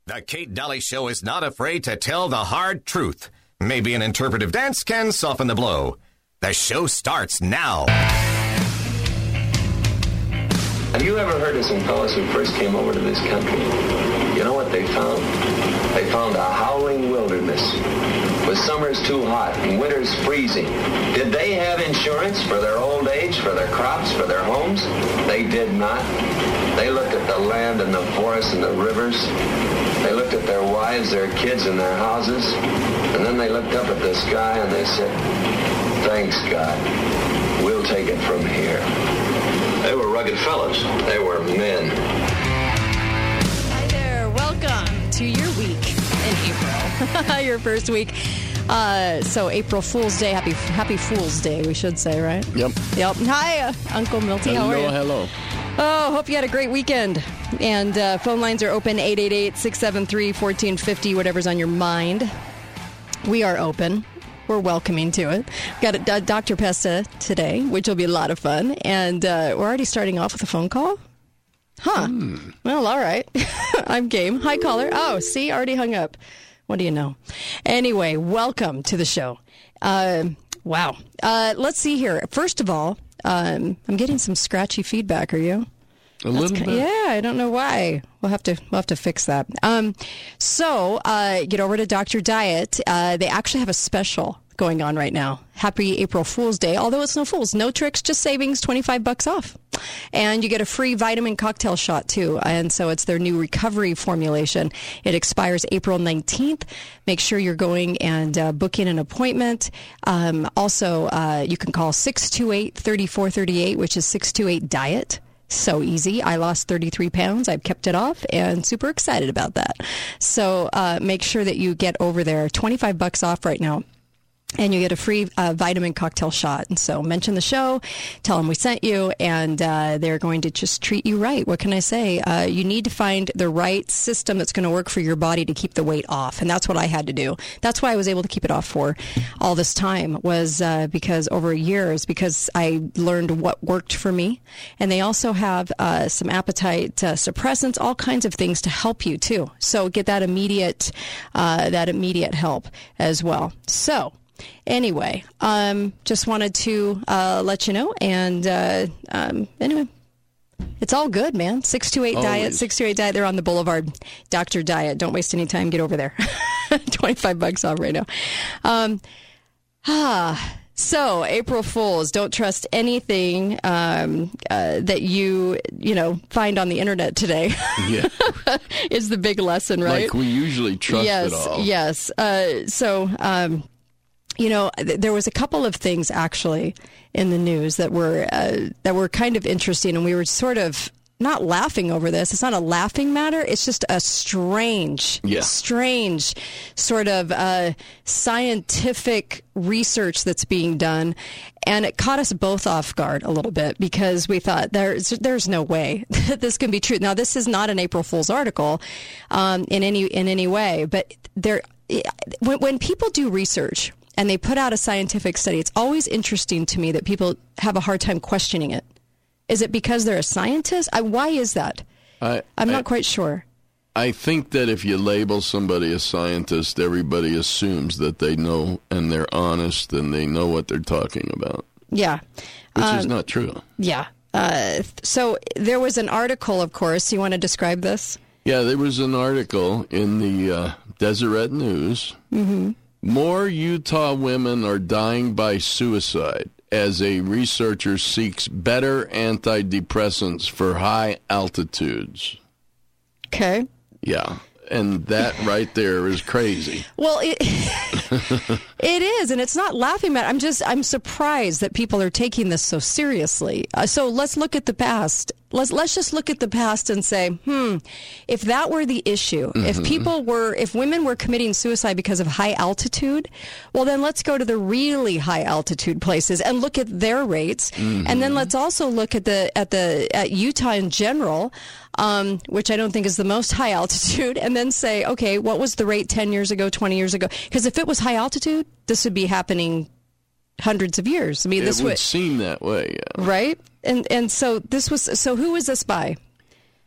The Kate Daly Show is not afraid to tell the hard truth. Maybe an interpretive dance can soften the blow. The show starts now. Have you ever heard of some fellas who first came over to this country? You know what they found? They found a howling wilderness with summers too hot and winters freezing. Did they have insurance for their old age, for their crops, for their homes? They did not. They looked at the land and the forests and the rivers. They looked at their wives, their kids, and their houses. And then they looked up at the sky and they said, "Thanks, God. We'll take it from here." They were rugged fellas. They were men. Hi there. Welcome to your week in April. Your first week. So April Fool's Day. Happy Fool's Day, we should say, right? Yep. Hi, Uncle Milty. How are you? Hello. Oh, hope you had a great weekend. And phone lines are open, 888-673-1450, whatever's on your mind. We are open. We're welcoming to it. Got a Dr. Pesta today, which will be a lot of fun. And we're already starting off with a phone call? Huh. Well, all right. I'm game. Hi, caller. Oh, see, already hung up. What do you know? Anyway, welcome to the show. Wow. Let's see here. First of all, I'm getting some scratchy feedback. Are you? A little bit. Yeah, I don't know why. We'll have to fix that. So get over to Dr. Diet. They actually have a special going on right now. Happy April Fool's Day. Although it's no fools, no tricks, just savings, $25 off. And you get a free vitamin cocktail shot too. And so it's their new recovery formulation. It expires April 19th. Make sure you're going and booking an appointment. Also, you can call 628-3438, which is 628-DIET. So easy. I lost 33 pounds. I've kept it off and super excited about that. So make sure that you get over there. $25 off right now. And you get a free vitamin cocktail shot. And so mention the show, tell them we sent you, and they're going to just treat you right. What can I say? You need to find the right system that's going to work for your body to keep the weight off. And that's what I had to do. That's why I was able to keep it off for all this time, was because over years, because I learned what worked for me. And they also have some appetite suppressants, all kinds of things to help you too. So get that immediate help as well. So anyway, just wanted to let you know. And anyway, it's all good, man. 628-DIET, 628-DIET. They're on the Boulevard. Dr. Diet. Don't waste any time. Get over there. $25 off right now. So, April Fools, don't trust anything that you find on the internet today. Yeah. Is the big lesson, right? Like we usually trust it all. Yes. There was a couple of things actually in the news that were kind of interesting, and we were sort of not laughing over this. It's not a laughing matter. It's just a strange sort of scientific research that's being done. And it caught us both off guard a little bit because we thought there's no way that this can be true. Now, this is not an April Fool's article in any way, but when people do research and they put out a scientific study, it's always interesting to me that people have a hard time questioning it. Is it because they're a scientist? Why is that? I'm not quite sure. I think that if you label somebody a scientist, everybody assumes that they know and they're honest and they know what they're talking about. Yeah. Which is not true. Yeah. So there was an article, of course. You want to describe this? Yeah, there was an article in the Deseret News. Mm-hmm. More Utah women are dying by suicide as a researcher seeks better antidepressants for high altitudes. Okay. Yeah, and that right there is crazy. Well, it is, and it's not laughing at it. I'm surprised that people are taking this so seriously. So let's look at the past. Let's just look at the past and say, if that were the issue, if women were committing suicide because of high altitude, well, then let's go to the really high altitude places and look at their rates, and then let's also look at Utah in general, which I don't think is the most high altitude, and then say, okay, what was the rate 10 years ago, 20 years ago? Because if it was high altitude, this would be happening hundreds of years. I mean, this would seem that way, yeah. Right? And so this was, so who was this by?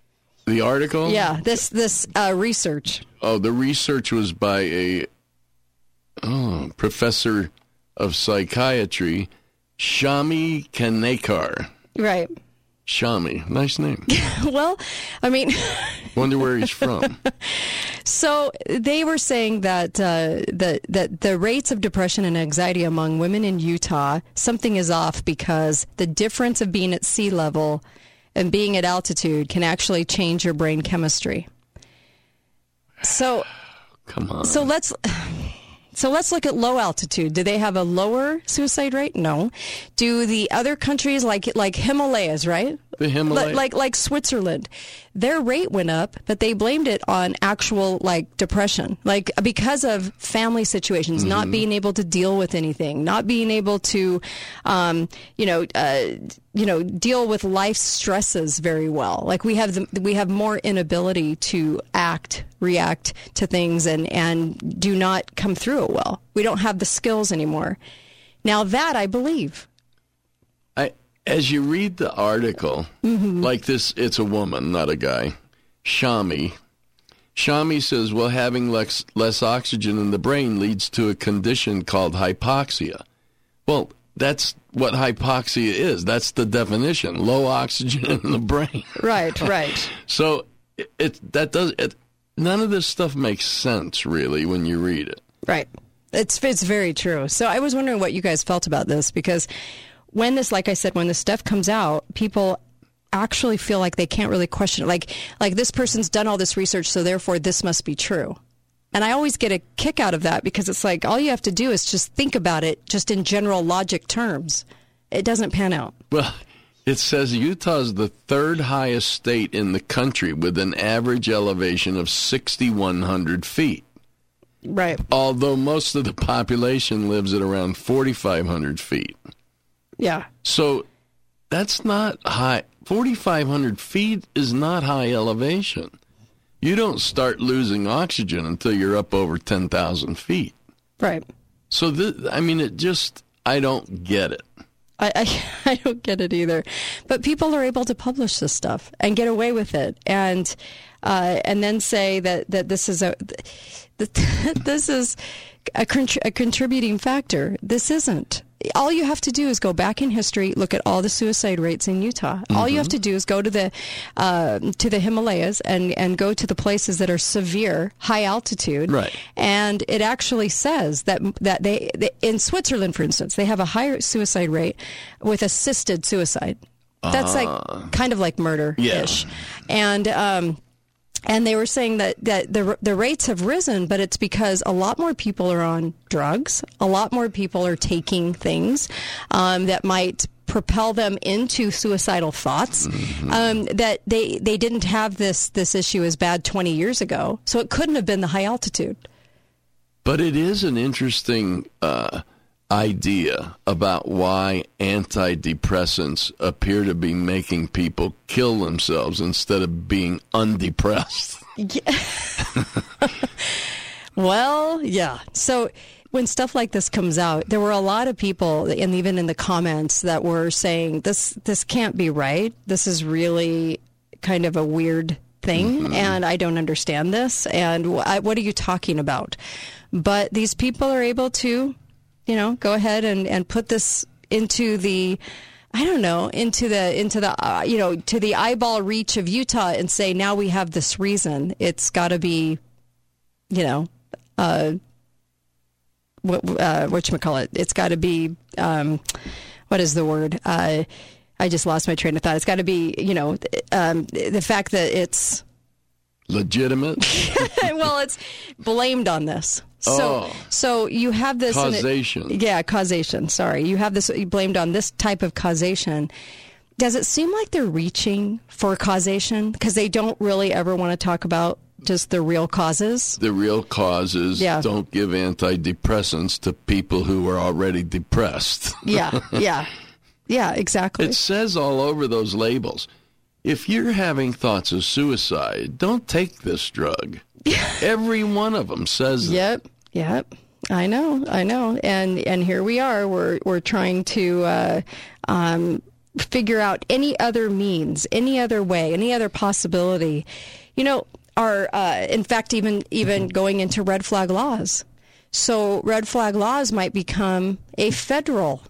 The article? Yeah, this research. Oh, the research was by a professor of psychiatry, Shami Kanekar. Right. Shami, nice name. Well, I mean... Wonder where he's from. So they were saying that that the rates of depression and anxiety among women in Utah, something is off because the difference of being at sea level and being at altitude can actually change your brain chemistry. So, come on. So let's look at low altitude. Do they have a lower suicide rate? No. Do the other countries like Himalayas, right? The Himalayas, like Switzerland, their rate went up, but they blamed it on actual depression, because of family situations, not being able to deal with anything, not being able to, deal with life stresses very well. Like we have more inability to react to things and do not come through it well. We don't have the skills anymore. Now that I believe. As you read the article, like this, it's a woman, not a guy, Shami. Shami says, well, having less oxygen in the brain leads to a condition called hypoxia. Well, that's what hypoxia is. That's the definition, low oxygen in the brain. Right. So none of this stuff makes sense, really, when you read it. Right. It's very true. So I was wondering what you guys felt about this, because when this stuff comes out, people actually feel like they can't really question it. Like this person's done all this research, so therefore this must be true. And I always get a kick out of that, because it's like all you have to do is just think about it just in general logic terms. It doesn't pan out. Well, it says Utah is the third highest state in the country with an average elevation of 6,100 feet. Right. Although most of the population lives at around 4,500 feet. Yeah. So that's not high. 4,500 feet is not high elevation. You don't start losing oxygen until you're up over 10,000 feet. Right. So, I don't get it. I don't get it either. But people are able to publish this stuff and get away with it, and then say that this is a contributing factor. This isn't. All you have to do is go back in history, look at all the suicide rates in Utah. Mm-hmm. All you have to do is go to the Himalayas and go to the places that are severe, high altitude. Right. And it actually says that they in Switzerland, for instance, they have a higher suicide rate with assisted suicide. That's kind of like murder-ish. Yeah. And they were saying that the rates have risen, but it's because a lot more people are on drugs. A lot more people are taking things that might propel them into suicidal thoughts. Mm-hmm. That they didn't have this issue as bad 20 years ago, so it couldn't have been the high altitude. But it is an interesting idea about why antidepressants appear to be making people kill themselves instead of being undepressed. Yeah. Well, yeah. So when stuff like this comes out, there were a lot of people, and even in the comments, that were saying, this can't be right. This is really kind of a weird thing, and I don't understand this, and what are you talking about? But these people are able to go ahead and put this into the, to the eyeball reach of Utah and say, now we have this reason. It's got to be, whatchamacallit? It's got to be, what is the word? I just lost my train of thought. It's got to be, the fact that it's legitimate. Well, it's blamed on this. So you have this causation. Causation. Sorry, you have this blamed on this type of causation. Does it seem like they're reaching for causation because they don't really ever want to talk about just the real causes? The real causes. Don't give antidepressants to people who are already depressed. Yeah, exactly. It says all over those labels, if you're having thoughts of suicide, don't take this drug. Every one of them says that. Yep. I know. And here we are. We're trying to figure out any other means, any other way, any other possibility, are in fact even going into red flag laws. So red flag laws might become a federal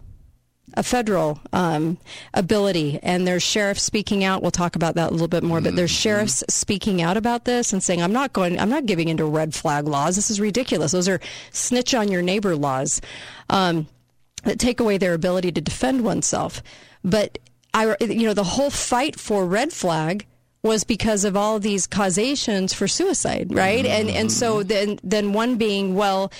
ability, and there's sheriffs speaking out. We'll talk about that a little bit more, but there's sheriffs speaking out about this and saying, I'm not giving into red flag laws. This is ridiculous. Those are snitch on your neighbor laws that take away their ability to defend oneself. But the whole fight for red flag was because of all these causations for suicide, right? And so then one being,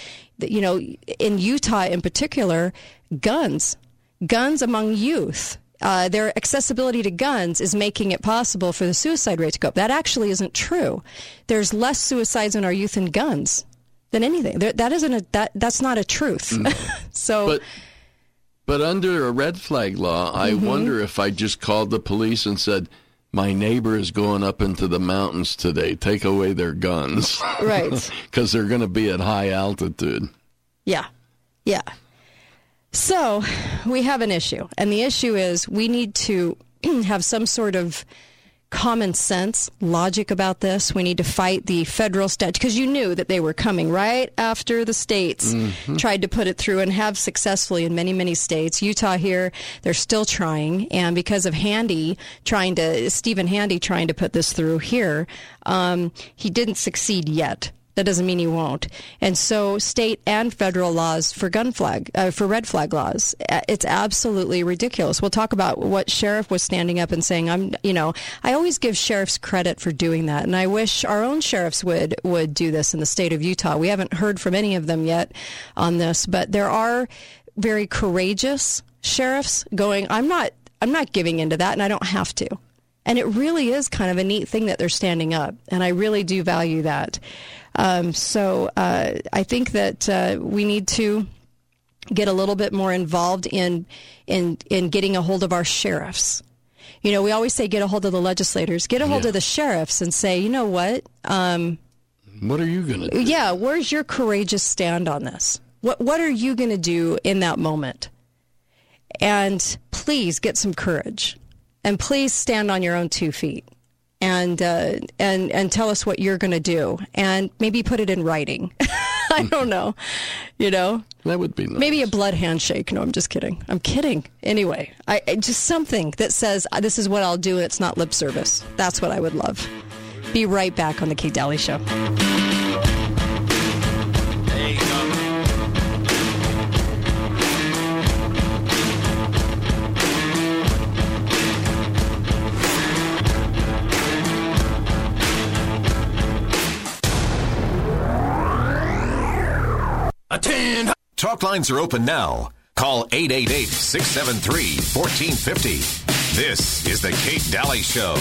in Utah in particular, guns among youth. Their accessibility to guns is making it possible for the suicide rate to go up. That actually isn't true. There's less suicides in our youth in guns than anything. That's not a truth. So. But under a red flag law, I wonder if I just called the police and said, my neighbor is going up into the mountains today. Take away their guns. Right. Because they're going to be at high altitude. Yeah. Yeah. So we have an issue. And the issue is we need to have some sort of common sense, logic about this. We need to fight the federal statute, because you knew that they were coming right after the states tried to put it through and have successfully in many, many states. Utah here, they're still trying. And because of Stephen Handy trying to put this through here, he didn't succeed yet. That doesn't mean he won't. And so state and federal laws for for red flag laws, it's absolutely ridiculous. We'll talk about what sheriff was standing up and saying, I always give sheriffs credit for doing that. And I wish our own sheriffs would do this in the state of Utah. We haven't heard from any of them yet on this, but there are very courageous sheriffs going, I'm not giving into that, and I don't have to. And it really is kind of a neat thing that they're standing up, and I really do value that. So I think that we need to get a little bit more involved in getting a hold of our sheriffs. We always say get a hold of the legislators, get a hold of the sheriffs, and say, you know what? What are you going to do? Yeah, where's your courageous stand on this? What are you going to do in that moment? And please get some courage. And please stand on your own 2 feet and tell us what you're going to do, and maybe put it in writing. I don't know, That would be nice. Maybe a blood handshake. No, I'm just kidding. I'm kidding. Anyway, just something that says, this is what I'll do, and it's not lip service. That's what I would love. Be right back on the Kate Daly Show. There you go. Attend! Talk lines are open now. Call 888-673-1450. This is the Kate Daly Show.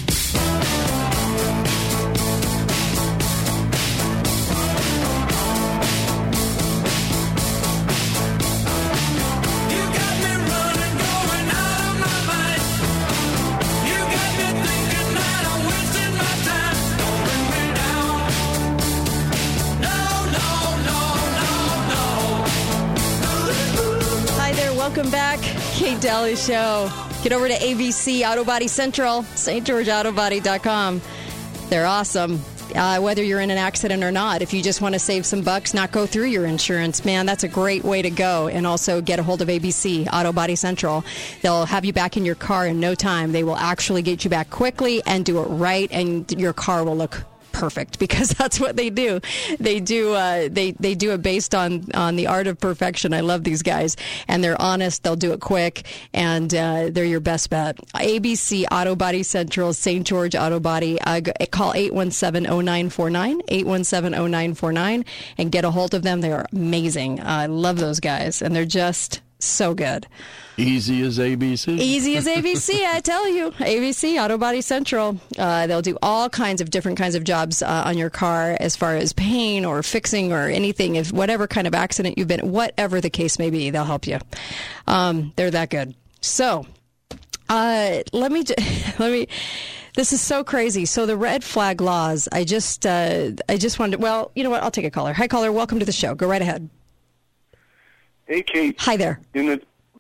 Welcome back, Kate Daly Show. Get over to ABC Auto Body Central, stgeorgeautobody.com. They're awesome. Whether you're in an accident or not, if you just want to save some bucks, not go through your insurance, man, that's a great way to go. And also get a hold of ABC Auto Body Central. They'll have you back in your car in no time. They will actually get you back quickly and do it right, and your car will look perfect, because that's what they do. They do it based on the art of perfection. I love these guys, and they're honest. They'll do it quick, and they're your best bet. ABC Auto Body Central, St. George Auto Body. Call 817-0949, 817-0949, and get a hold of them. They are amazing. I love those guys, and they're just so good. Easy as ABC. Easy as ABC, I tell you. ABC, Auto Body Central. They'll do all different kinds of jobs on your car, as far as paint or fixing or anything. If whatever kind of accident you've been, whatever the case may be, they'll help you. They're that good. So, let me. This is so crazy. So the red flag laws. I just wanted. Well, you know what? I'll take a caller. Hi, caller. Welcome to the show. Go right ahead. Hey, Kate. Hi there.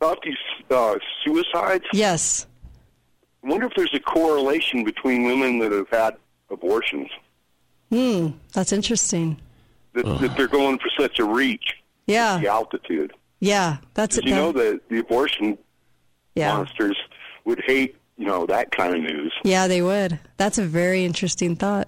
about these suicides. Yes. I wonder if there's a correlation between women that have had abortions. That's interesting. That they're going for such a reach. Yeah. The altitude. Yeah, that's it. You know that the abortion monsters would hate, that kind of news. Yeah, they would. That's a very interesting thought.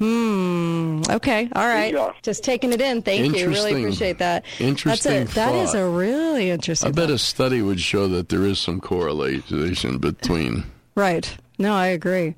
Okay. All right. Yeah. Just taking it in. Thank you. Really appreciate that. Interesting thought. That is a really interesting I bet a study would show that there is some correlation between. Right. No, I agree.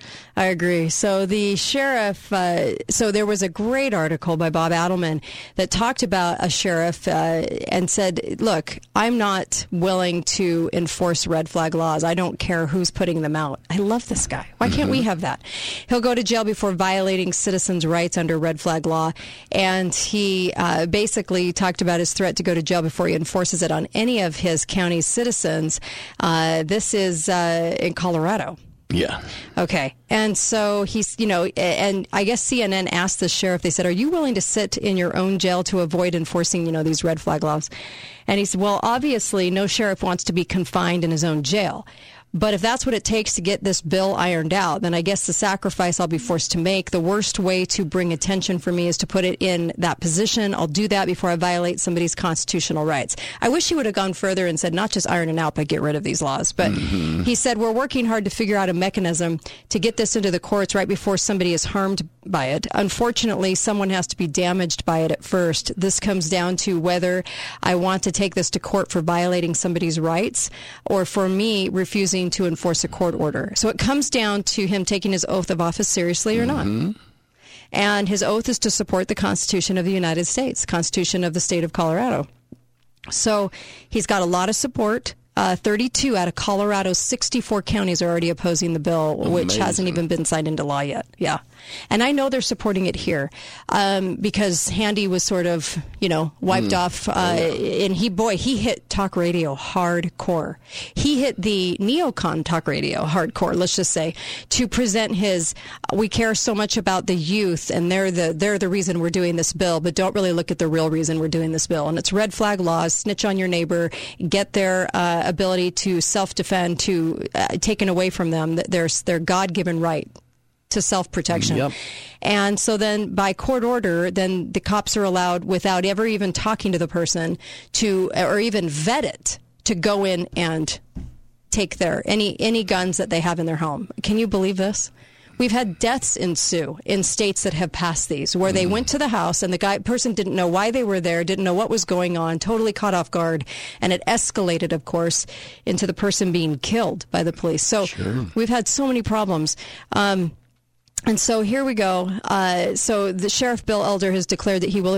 So the sheriff, so there was a great article by Bob Adelman that talked about a sheriff and said, look, I'm not willing to enforce red flag laws. I don't care who's putting them out. I love this guy. Why can't we have that? He'll go to jail before violating citizens' rights under red flag law. And he basically talked about his threat to go to jail before he enforces it on any of his county's citizens. This is in Colorado. Yeah. Okay. And so he's, and I guess CNN asked the sheriff, they said, are you willing to sit in your own jail to avoid enforcing, these red flag laws? And he said, well, obviously no sheriff wants to be confined in his own jail. But if that's what it takes to get this bill ironed out, then I guess the sacrifice I'll be forced to make, the worst way to bring attention for me is to put it in that position. I'll do that before I violate somebody's constitutional rights. I wish he would have gone further and said, not just iron it out, but get rid of these laws. But he said, we're working hard to figure out a mechanism to get this into the courts right before somebody is harmed by it. Unfortunately, someone has to be damaged by it at first. This comes down to whether I want to take this to court for violating somebody's rights or for me refusing to enforce a court order. So it comes down to him taking his oath of office seriously or not. And his oath is to support the Constitution of the United States, Constitution of the state of Colorado. So he's got a lot of support. 32 out of Colorado's 64 counties are already opposing the bill, which hasn't even been signed into law yet. Yeah. And I know they're supporting it here because Handy was sort of, wiped off. And he hit talk radio hardcore. He hit the neocon talk radio hardcore, let's just say, to present his, we care so much about the youth and they're the reason we're doing this bill, but don't really look at the real reason we're doing this bill. And it's red flag laws, snitch on your neighbor, get their ability to self-defend taken away from them, their God-given right to self-protection. Yep. And so then by court order, then the cops are allowed, without ever even talking to the person, or even vet it, to go in and take any guns that they have in their home. Can you believe this? We've had deaths ensue in states that have passed these, where they went to the house and the person didn't know why they were there, didn't know what was going on, totally caught off guard, and it escalated, of course, into the person being killed by the police. So we've had so many problems. And so here we go. So the Sheriff Bill Elder has declared that he will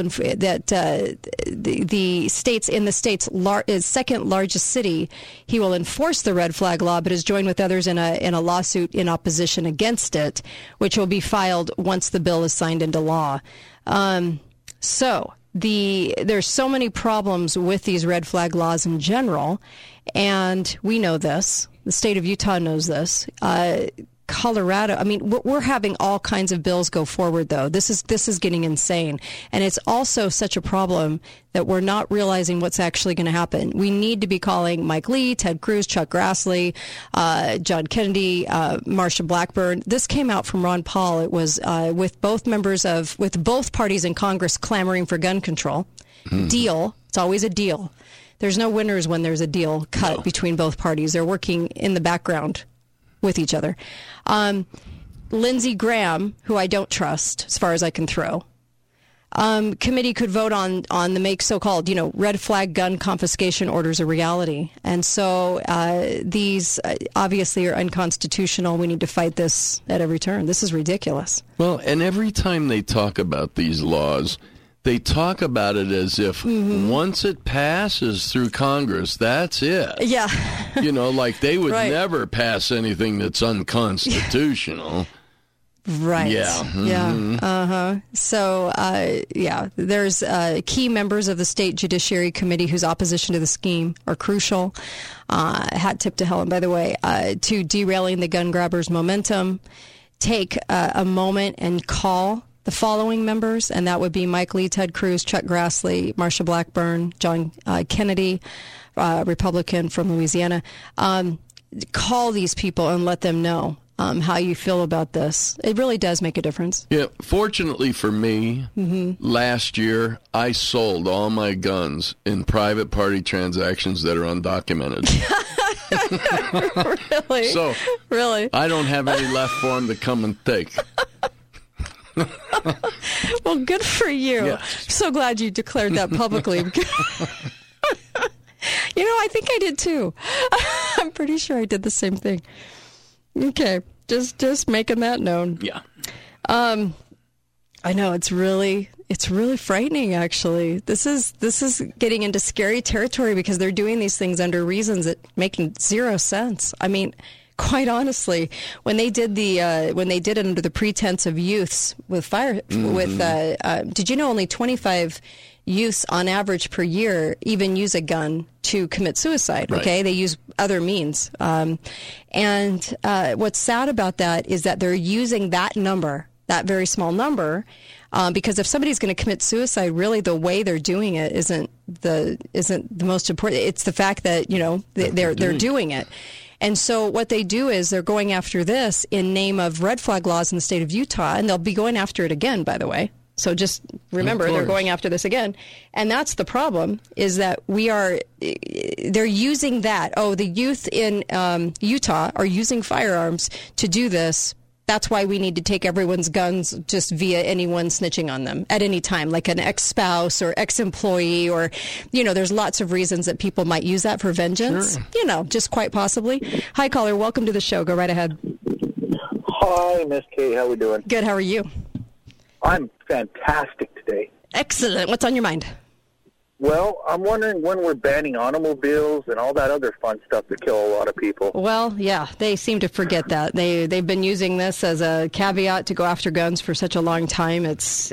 the state's second largest city, he will enforce the red flag law, but has joined with others in a lawsuit in opposition against it, which will be filed once the bill is signed into law. So there's so many problems with these red flag laws in general, and we know this. The state of Utah knows this. Colorado, I mean, we're having all kinds of bills go forward, though. This is getting insane. And it's also such a problem that we're not realizing what's actually going to happen. We need to be calling Mike Lee, Ted Cruz, Chuck Grassley, John Kennedy, Marsha Blackburn. This came out from Ron Paul. It was with both parties in Congress clamoring for gun control. Deal. It's always a deal. There's no winners when there's a deal cut between both parties. They're working in the background with each other. Lindsey Graham, who I don't trust as far as I can throw, committee could vote on the so-called, red flag gun confiscation orders a reality. And so these obviously are unconstitutional. We need to fight this at every turn. This is ridiculous. Well, and every time they talk about these laws, they talk about it as if once it passes through Congress, that's it. Yeah. Like they would never pass anything that's unconstitutional. Right. Yeah. Yeah. So, there's key members of the State Judiciary Committee whose opposition to the scheme are crucial. Hat tip to Helen, by the way, to derailing the gun grabbers' momentum. Take a moment and call the following members, and that would be Mike Lee, Ted Cruz, Chuck Grassley, Marsha Blackburn, John Kennedy, Republican from Louisiana. Call these people and let them know how you feel about this. It really does make a difference. Yeah, fortunately for me, last year I sold all my guns in private party transactions that are undocumented. Really? So, really? I don't have any left for them to come and take. Well, good for you. Yeah. So glad you declared that publicly. You know, I think I did too. I'm pretty sure I did the same thing. Okay, just making that known. Yeah. I know it's really frightening. Actually, this is getting into scary territory because they're doing these things under reasons that make zero sense. I mean, quite honestly, when they did it under the pretense of youths with fire, did you know only 25 youths on average per year even use a gun to commit suicide? Right. Okay, they use other means. And what's sad about that is that they're using that number, that very small number, because if somebody's going to commit suicide, really the way they're doing it isn't the most important. It's the fact that, you know, they're doing it. And so what they do is they're going after this in name of red flag laws in the state of Utah, and they'll be going after it again, by the way. So just remember, they're going after this again. And that's the problem, is that they're using that. Oh, the youth in Utah are using firearms to do this. That's why we need to take everyone's guns just via anyone snitching on them at any time, like an ex-spouse or ex-employee, or, you know, there's lots of reasons that people might use that for vengeance. Sure. You know, just quite possibly. Hi, caller. Welcome to the show. Go right ahead. Hi, Miss Kate. How we doing? Good. How are you? I'm fantastic today. Excellent. What's on your mind? Well, I'm wondering when we're banning automobiles and all that other fun stuff that kill a lot of people. Well, yeah, they seem to forget that. They've been using this as a caveat to go after guns for such a long time. It's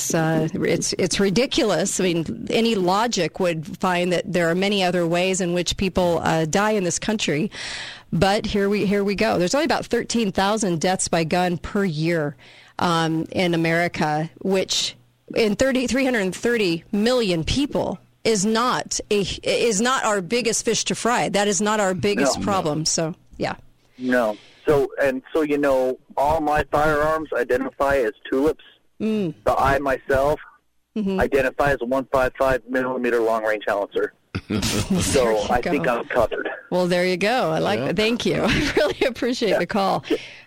ridiculous. I mean, any logic would find that there are many other ways in which people die in this country. But here we go. There's only about 13,000 deaths by gun per year in America, which in 330 million people is not our biggest fish to fry. That is not our biggest problem. No. So, yeah. No. So you know, all my firearms identify as tulips. So I myself identify as a 155 millimeter long range howitzer. So I think I'm covered. Well, there you go. I like that. Thank you. I really appreciate the call.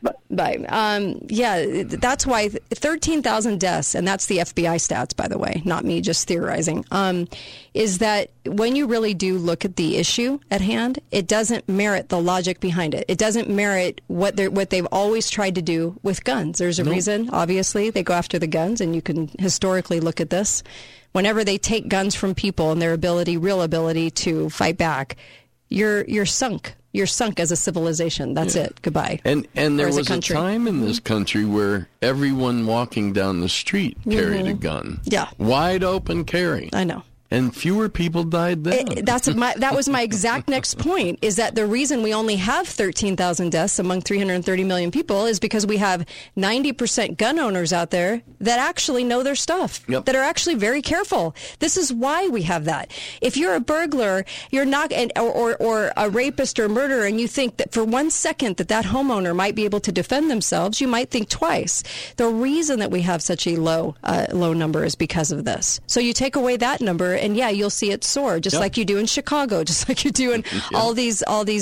Bye. Yeah, that's why 13,000 deaths, and that's the FBI stats, by the way, not me just theorizing, is that when you really do look at the issue at hand, it doesn't merit the logic behind it. It doesn't merit what they've always tried to do with guns. There's a reason, obviously, they go after the guns, and you can historically look at this. Whenever they take guns from people and their real ability to fight back, you're sunk. You're sunk as a civilization. That's it. Goodbye. And there was a time in this country where everyone walking down the street carried a gun. Yeah. Wide open carry. I know. And fewer people died then. That was my exact next point, is that the reason we only have 13,000 deaths among 330 million people is because we have 90% gun owners out there that actually know their stuff, that are actually very careful. This is why we have that. If you're a burglar, you're not, or a rapist or murderer, and you think that for 1 second that homeowner might be able to defend themselves, you might think twice. The reason that we have such a low number is because of this. So you take away that number, and you'll see it soar, just like you do in Chicago, just like you do in all these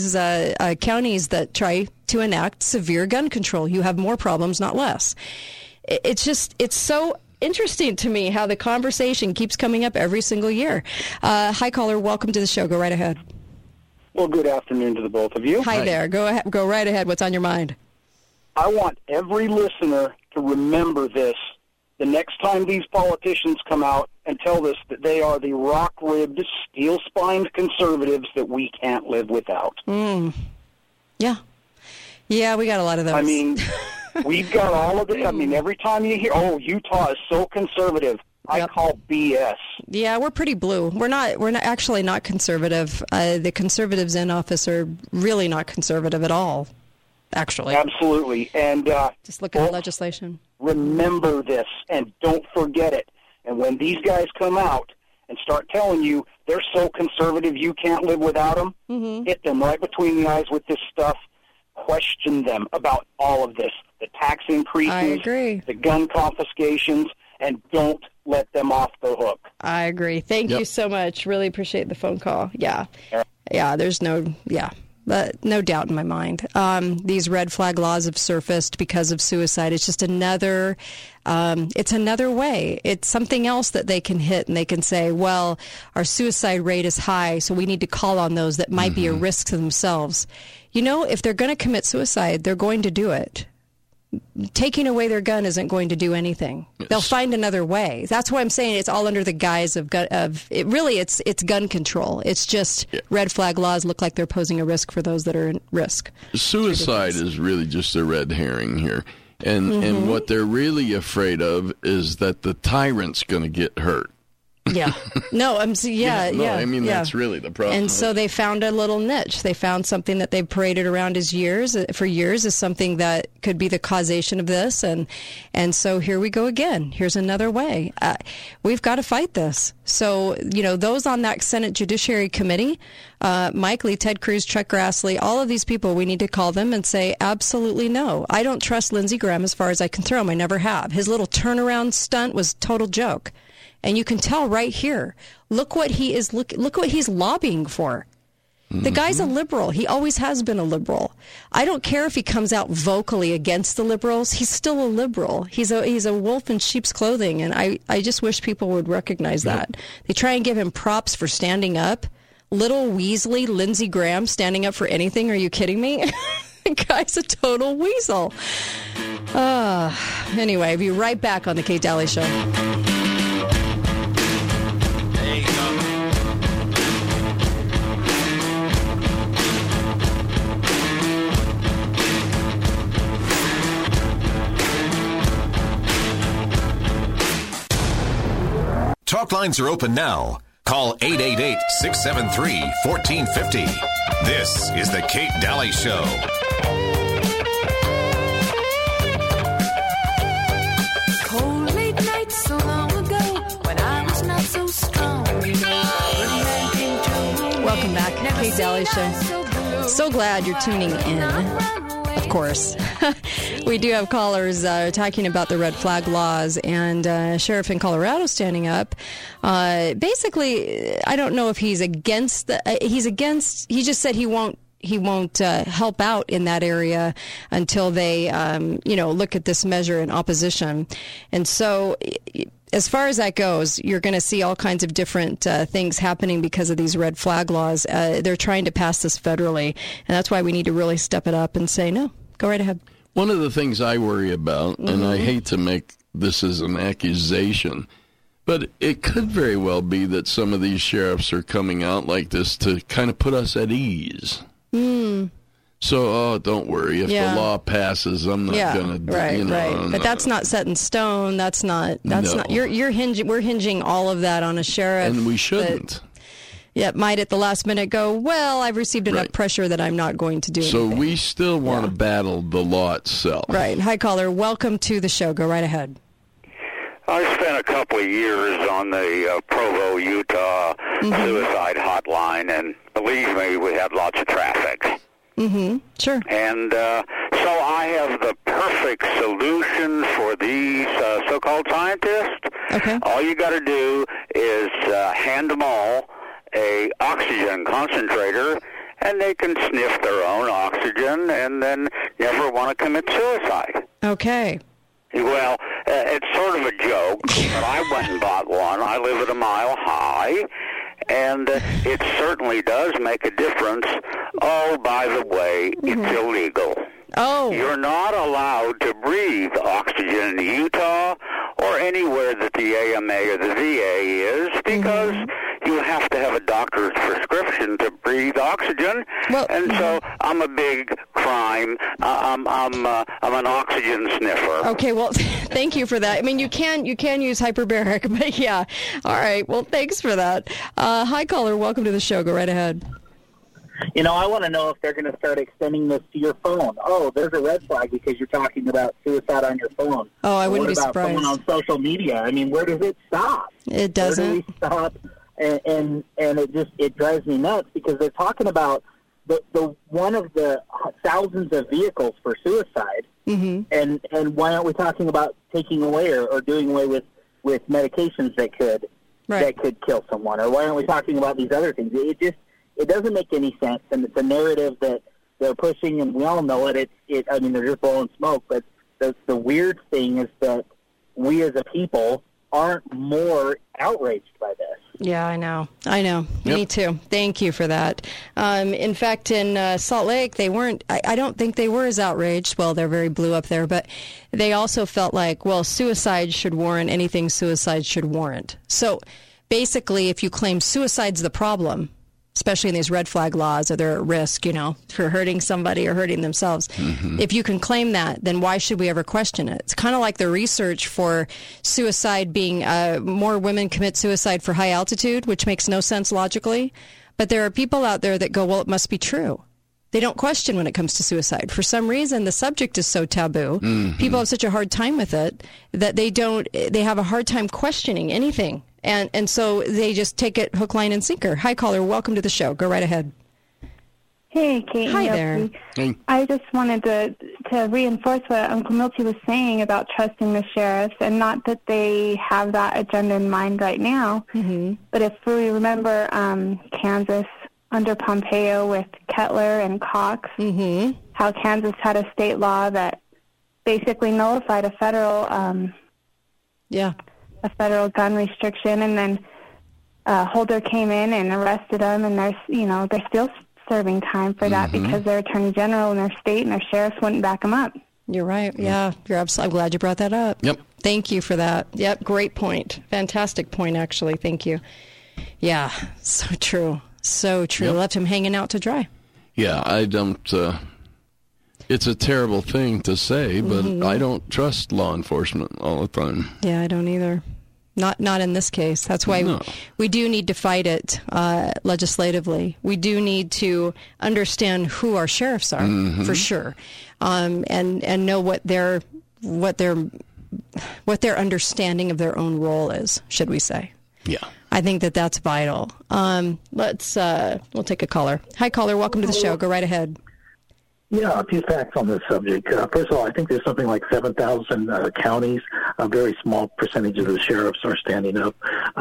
counties that try to enact severe gun control. You have more problems, not less. It's so interesting to me how the conversation keeps coming up every single year. Hi, caller. Welcome to the show. Go right ahead. Well, good afternoon to the both of you. Hi there. Go ahead. Go right ahead. What's on your mind? I want every listener to remember this. The next time these politicians come out and tell us that they are the rock-ribbed, steel-spined conservatives that we can't live without. Yeah, we got a lot of those. I mean, we've got all of it. I mean, every time you hear, Utah is so conservative, I call BS. Yeah, we're pretty blue. We're not actually not conservative. The conservatives in office are really not conservative at all, actually. Absolutely. And just look at the legislation. remember this and don't forget it. And when these guys come out and start telling you they're so conservative you can't live without them, hit them right between the eyes with this stuff. Question them about all of this, the tax increases, I agree. The gun confiscations, and don't let them off the hook. I agree. Thank you so much. Really appreciate the phone call. Yeah. There's no doubt in my mind. These red flag laws have surfaced because of suicide. It's just another way. It's something else that they can hit, and they can say, well, our suicide rate is high, so we need to call on those that might be a risk to themselves. If they're going to commit suicide, they're going to do it. Taking away their gun isn't going to do anything. Yes. They'll find another way. That's why I'm saying it's all under the guise of it's gun control. It's just red flag laws look like they're posing a risk for those that are in risk. Suicide is really just a red herring here. And what they're really afraid of is that the tyrant's going to get hurt. Yeah. No, that's really the problem. And so they found a little niche. They found something that they've paraded around for years as something that could be the causation of this. And so here we go again. Here's another way. We've got to fight this. So, those on that Senate Judiciary Committee, Mike Lee, Ted Cruz, Chuck Grassley, all of these people, we need to call them and say, absolutely no. I don't trust Lindsey Graham as far as I can throw him. I never have. His little turnaround stunt was a total joke. And you can tell right here. Look what he is. Look what he's lobbying for. The guy's a liberal. He always has been a liberal. I don't care if he comes out vocally against the liberals. He's still a liberal. He's a wolf in sheep's clothing, and I just wish people would recognize that. They try and give him props for standing up. Little Weasley, Lindsey Graham, standing up for anything. Are you kidding me? The guy's a total weasel. Anyway, I'll be right back on the Kate Daly Show. Talk lines are open now. Call 888-673-1450. This is the Kate Daly Show. Cold late nights so long ago when I was not so strong. Welcome back, Kate Daly Show. So glad you're tuning in. Of course. We do have callers talking about the red flag laws, and sheriff in Colorado standing up. Basically, I don't know if he's against he just said he won't help out in that area until they look at this measure in opposition. And so as far as that goes, you're going to see all kinds of different things happening because of these red flag laws. They're trying to pass this federally, and that's why we need to really step it up and say, no, go right ahead. One of the things I worry about, and I hate to make this as an accusation, but it could very well be that some of these sheriffs are coming out like this to kind of put us at ease. So, don't worry. If the law passes, I'm not going to. Right. But that's not set in stone. That's not. We're hinging all of that on a sheriff, and we shouldn't. Might at the last minute go, well, I've received enough pressure that I'm not going to do anything. So we still want to battle the law itself. Right. Hi, caller. Welcome to the show. Go right ahead. I spent a couple of years on the Provo, Utah suicide hotline, and believe me, we had lots of traffic. Sure. And so I have the perfect solution for these so-called scientists. Okay. All you got to do is hand them all a oxygen concentrator, and they can sniff their own oxygen and then never want to commit suicide. Okay. Well, it's sort of a joke, but I went and bought one. I live at a mile high, and it certainly does make a difference. Oh, by the way, it's illegal. Oh. You're not allowed to breathe oxygen in Utah or anywhere that the AMA or the VA is because you have to have a doctor's prescription to breathe oxygen. Well, so I'm a big crime. I'm an oxygen sniffer. Okay, well, thank you for that. I mean, you can use hyperbaric, but yeah. All right. Well, thanks for that. Hi, caller. Welcome to the show. Go right ahead. I want to know if they're going to start extending this to your phone. Oh, there's a red flag because you're talking about suicide on your phone. Oh, I wouldn't be surprised. What about someone on social media? I mean, where does it stop? It doesn't. Where do we stop? And it drives me nuts because they're talking about the one of the thousands of vehicles for suicide. Mm-hmm. And why aren't we talking about taking away or doing away with medications that could kill someone? Or why aren't we talking about these other things? It doesn't make any sense, and it's a narrative that they're pushing, and we all know it. I mean, they're just blowing smoke. But the weird thing is that we as a people aren't more outraged by this. Yeah, I know. Yep. Me too. Thank you for that. In fact, in Salt Lake, they weren't, I don't think they were as outraged. Well, they're very blue up there, but they also felt like, well, suicide should warrant anything suicide should warrant. So basically, if you claim suicide's the problem, especially in these red flag laws, or they're at risk, for hurting somebody or hurting themselves. Mm-hmm. If you can claim that, then why should we ever question it? It's kind of like the research for suicide being more women commit suicide for high altitude, which makes no sense logically. But there are people out there that go, well, it must be true. They don't question when it comes to suicide. For some reason, the subject is so taboo. Mm-hmm. People have such a hard time with it that they have a hard time questioning anything. And so they just take it hook, line, and sinker. Hi, caller. Welcome to the show. Go right ahead. Hey, Kate. Hi there. Hey. I just wanted to reinforce what Uncle Milty was saying about trusting the sheriffs, and not that they have that agenda in mind right now. Mm-hmm. But if we remember Kansas under Pompeo with Kettler and Cox, mm-hmm. how Kansas had a state law that basically nullified a federal a federal gun restriction, and then Holder came in and arrested them, and they're still serving time for that mm-hmm. because their attorney general in their state and their sheriffs wouldn't back them up. You're right. Yeah, you're absolutely. I'm glad you brought that up. Yep. Thank you for that. Yep, great point. Fantastic point, actually. Thank you. Yeah, so true. So true. Yep. Left him hanging out to dry. Yeah, I don't. It's a terrible thing to say, but mm-hmm. I don't trust law enforcement all the time. Yeah, I don't either. Not in this case. That's why we do need to fight it legislatively. We do need to understand who our sheriffs are, mm-hmm. for sure, and know what their understanding of their own role is. Should we say? Yeah. I think that's vital. We'll take a caller. Hi, caller. Welcome to the show. Go right ahead. Yeah, a few facts on this subject. First of all, I think there's something like 7,000 counties. A very small percentage of the sheriffs are standing up.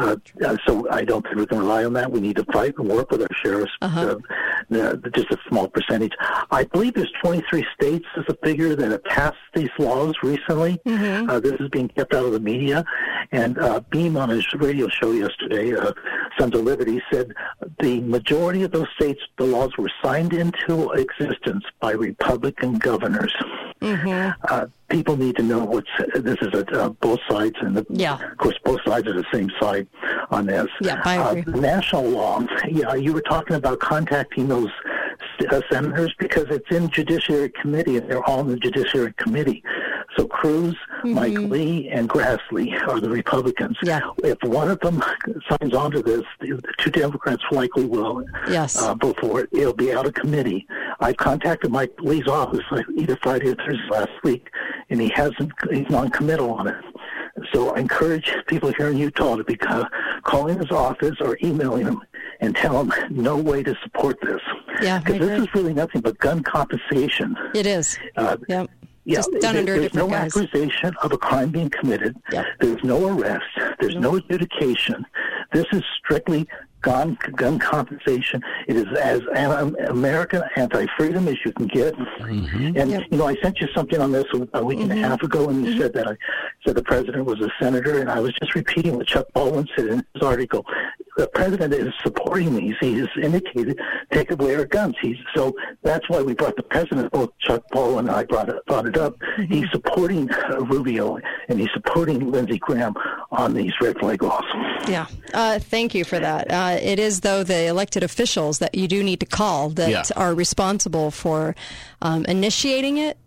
So I don't think we can rely on that. We need to fight and work with our sheriffs. Uh-huh. Just a small percentage. I believe there's 23 states as a figure that have passed these laws recently. Mm-hmm. This is being kept out of the media. And Beam on his radio show yesterday, Sons of Liberty, said the majority of those states, the laws were signed into existence by Republican governors. Mm-hmm. People need to know this is both sides, and of course both sides are the same side on this. Yeah, I agree. National law. Yeah, you were talking about contacting those senators because it's in Judiciary Committee, and they're all in the Judiciary Committee. So Cruz, mm-hmm. Mike Lee, and Grassley are the Republicans. Yeah. If one of them signs on to this, the two Democrats likely will vote for it. It'll be out of committee. I contacted Mike Lee's office either Friday or Thursday last week, and he's non-committal on it. So I encourage people here in Utah to be calling his office or emailing him and tell him no way to support this. Yeah, because this is really nothing but gun compensation. It is. Yeah, just done under there's no accusation of a crime being committed. Yep. There's no arrest. There's no adjudication. This is strictly gun compensation. It is as American anti-freedom as you can get. Mm-hmm. And, I sent you something on this a week mm-hmm. and a half ago, and you said that I said the president was a senator, and I was just repeating what Chuck Baldwin said in his article. The president is supporting these. He has indicated, take away our guns. So that's why we brought the president, both Chuck Baldwin and I brought it up. Mm-hmm. He's supporting Rubio, and he's supporting Lindsey Graham on these red flag laws. Yeah. Thank you for that. It is, though, the elected officials that you do need to call that are responsible for initiating it,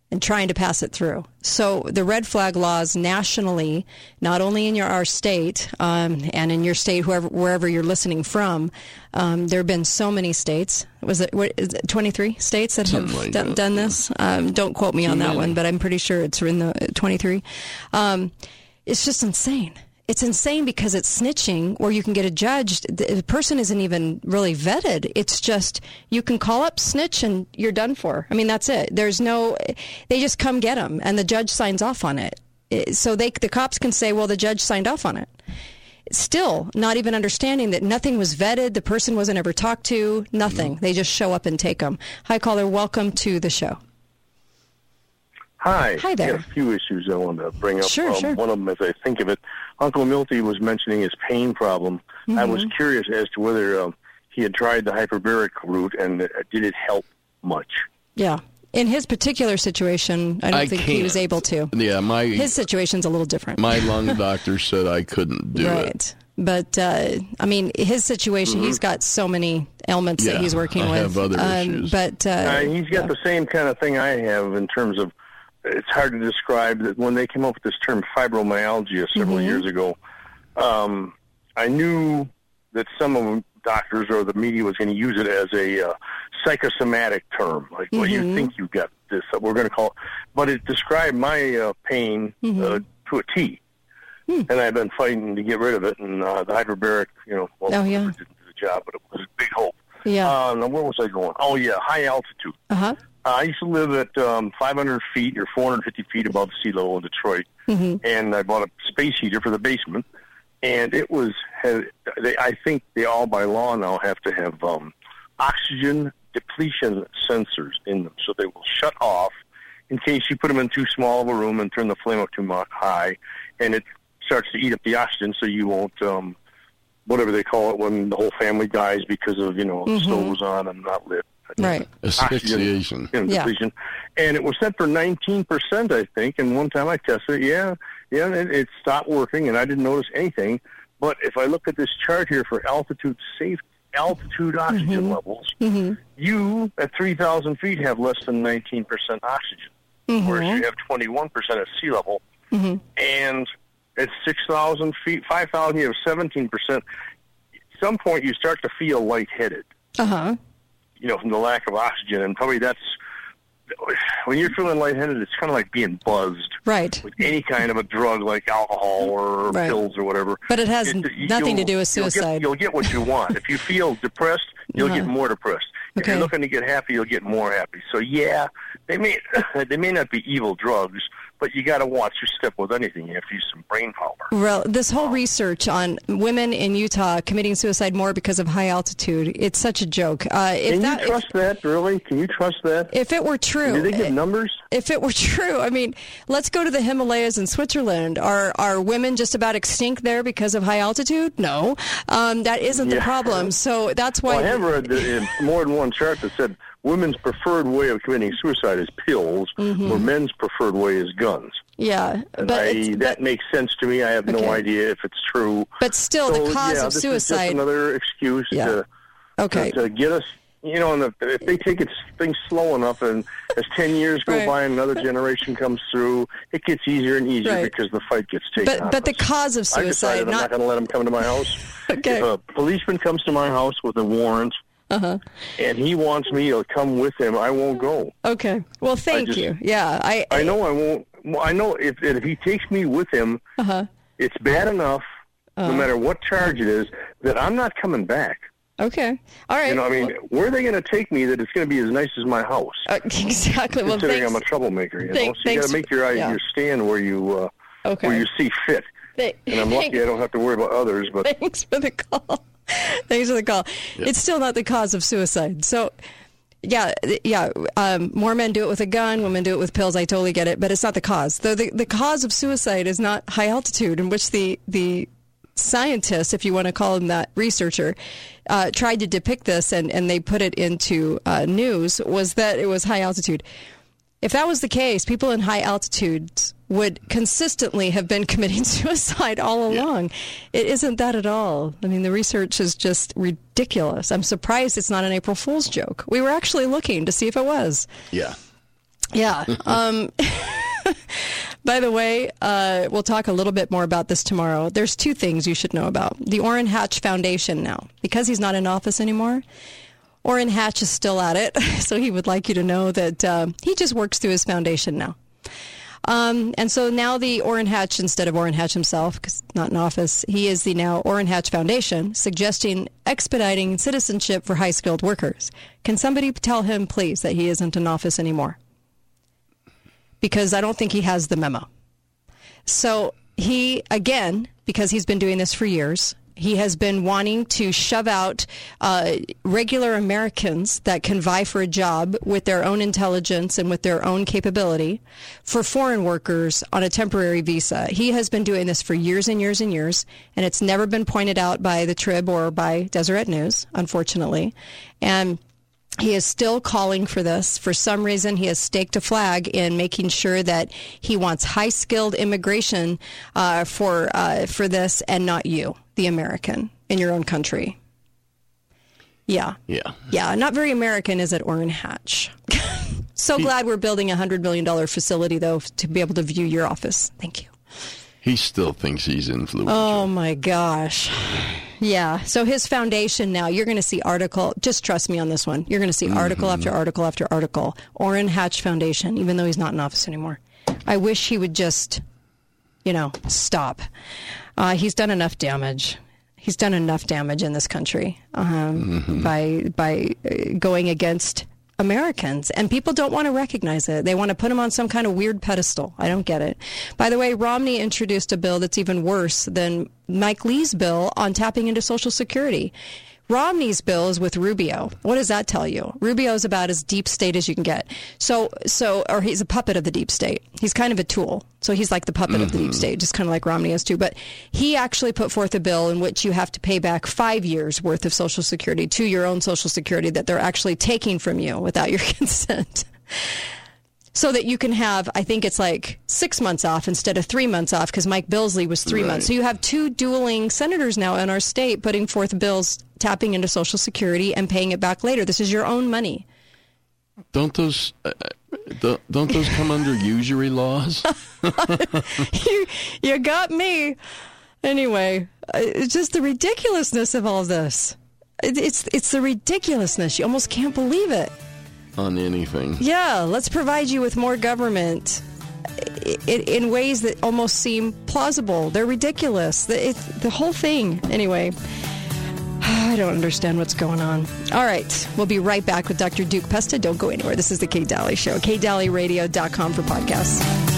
and trying to pass it through. So the red flag laws nationally, not only in our state and in your state, wherever you're listening from, there have been so many states. Is it 23 states that have done this? Don't quote me on that one, but I'm pretty sure it's in the 23. It's just insane. It's insane because it's snitching where you can get a judge. The person isn't even really vetted. It's just you can call up, snitch, and you're done for. I mean, that's it. They just come get them, and the judge signs off on it. So the cops can say, well, the judge signed off on it. Still, not even understanding that nothing was vetted. The person wasn't ever talked to. Nothing. They just show up and take them. Hi, caller. Welcome to the show. Hi. Hi there. I have a few issues I want to bring up. Sure. One of them, as I think of it, Uncle Milty was mentioning his pain problem. I was curious as to whether he had tried the hyperbaric route, and did it help much? Yeah. In his particular situation, I don't think he was able to. Yeah, his situation's a little different. My lung doctor said I couldn't do it. But, I mean, his situation, he's got so many ailments that he's working with. I have other issues. But he's got the same kind of thing I have in terms of, it's hard to describe that when they came up with this term fibromyalgia several years ago, I knew that some of the doctors or the media was going to use it as a psychosomatic term, like, well, you think you've got this, we're going to call it. But it described my pain to a T. And I've been fighting to get rid of it, and the hyperbaric, didn't do the job, but it was a big hope. Yeah. Now, where was I going? Oh, yeah, high altitude. Uh-huh. I used to live at 500 feet or 450 feet above sea level in Detroit, and I bought a space heater for the basement, and it was, I think they all by law now have to have oxygen depletion sensors in them, so they will shut off in case you put them in too small of a room and turn the flame up too high, and it starts to eat up the oxygen, so you won't, whatever they call it when the whole family dies because of, the stove was on and not lit. Right. Asphyxiation. Depletion. And it was set for 19%, I think, and one time I tested it, it stopped working, and I didn't notice anything. But if I look at this chart here for altitude oxygen levels, you, at 3,000 feet, have less than 19% oxygen, whereas you have 21% at sea level. And at 6,000 feet, 5,000, you have 17%. At some point, you start to feel lightheaded. From the lack of oxygen, and probably that's when you're feeling lightheaded. It's kind of like being buzzed, right? With any kind of a drug like alcohol or pills or whatever. But it has nothing to do with suicide. You'll get what you want. If you feel depressed, you'll get more depressed. If you're looking to get happy, you'll get more happy. So yeah, they may not be evil drugs, but you got to watch your step with anything. You have to use some brain power. Well, this whole research on women in Utah committing suicide more because of high altitude, it's such a joke. Can you trust that, really? Can you trust that? If it were true. Do they give numbers? If it were true, I mean, let's go to the Himalayas in Switzerland. Are women just about extinct there because of high altitude? No. That isn't the problem. So that's why... Well, I have read more than one chart that said women's preferred way of committing suicide is pills, where men's preferred way is guns. Yeah. And that makes sense to me. I have no idea if it's true. But still, the cause of suicide... this is just another excuse to get us... and if they take things slow enough, and as 10 years go by and another generation comes through, it gets easier and easier because the fight gets taken on. But the cause of suicide... I decided I'm not going to let them come to my house. If a policeman comes to my house with a warrant, and he wants me to come with him, I won't go. Okay. Well, thank you. Yeah, I know I won't. I know if he takes me with him, it's bad enough, no matter what charge it is, that I'm not coming back. Okay. All right. Where are they going to take me that it's going to be as nice as my house? Exactly. Well, considering I'm a troublemaker, so you got to make your stand where you see fit. And I'm lucky I don't have to worry about others. But thanks for the call. Thanks for the call. Yep. It's still not the cause of suicide. So, more men do it with a gun, women do it with pills. I totally get it, but it's not the cause. The cause of suicide is not high altitude, in which the scientist, if you want to call him that, researcher, tried to depict this and they put it into news, was that it was high altitude. If that was the case, people in high altitudes would consistently have been committing suicide all along. It isn't that at all. I mean, the research is just ridiculous. I'm surprised it's not an April Fool's joke. We were actually looking to see if it was. Yeah. Yeah. By the way, we'll talk a little bit more about this tomorrow. There's two things you should know about. The Orrin Hatch Foundation now, because he's not in office anymore, Orrin Hatch is still at it, so he would like you to know that he just works through his foundation now. And so now the Orrin Hatch, instead of Orrin Hatch himself, because not in office, he is the now Orrin Hatch Foundation, suggesting expediting citizenship for high-skilled workers. Can somebody tell him, please, that he isn't in office anymore? Because I don't think he has the memo. So he, again, because he's been doing this for years, he has been wanting to shove out regular Americans that can vie for a job with their own intelligence and with their own capability for foreign workers on a temporary visa. He has been doing this for years and years and years, and it's never been pointed out by the Trib or by Deseret News, unfortunately. And he is still calling for this. For some reason, he has staked a flag in making sure that he wants high-skilled immigration for this, and not you, the American, in your own country. Yeah. Not very American, is it, Orrin Hatch? So glad we're building a $100 million facility, though, to be able to view your office. Thank you. He still thinks he's influential. Oh, my gosh. Yeah. So his foundation now, you're going to see article. Just trust me on this one. You're going to see article after article after article. Orrin Hatch Foundation, even though he's not in office anymore. I wish he would just, stop. He's done enough damage. He's done enough damage in this country by going against Americans, and people don't want to recognize it. They want to put him on some kind of weird pedestal. I don't get it. By the way, Romney introduced a bill that's even worse than Mike Lee's bill on tapping into Social Security. Romney's bill is with Rubio. What does that tell you? Rubio's about as deep state as you can get. Or he's a puppet of the deep state. He's kind of a tool. So he's like the puppet of the deep state, just kind of like Romney is too. But he actually put forth a bill in which you have to pay back 5 years worth of Social Security to your own Social Security that they're actually taking from you without your consent. So that you can have, I think it's like 6 months off instead of 3 months off, because Mike Billsley was 3 months. So you have two dueling senators now in our state putting forth bills tapping into Social Security and paying it back later. This is your own money. Don't those come under usury laws? You got me. Anyway, it's just the ridiculousness of all this. It's the ridiculousness. You almost can't believe it. On anything. Yeah, let's provide you with more government in ways that almost seem plausible. They're ridiculous. The whole thing. Anyway, I don't understand what's going on. All right, we'll be right back with Dr. Duke Pesta. Don't go anywhere. This is the Kate Daly Show. KateDalyRadio.com for podcasts.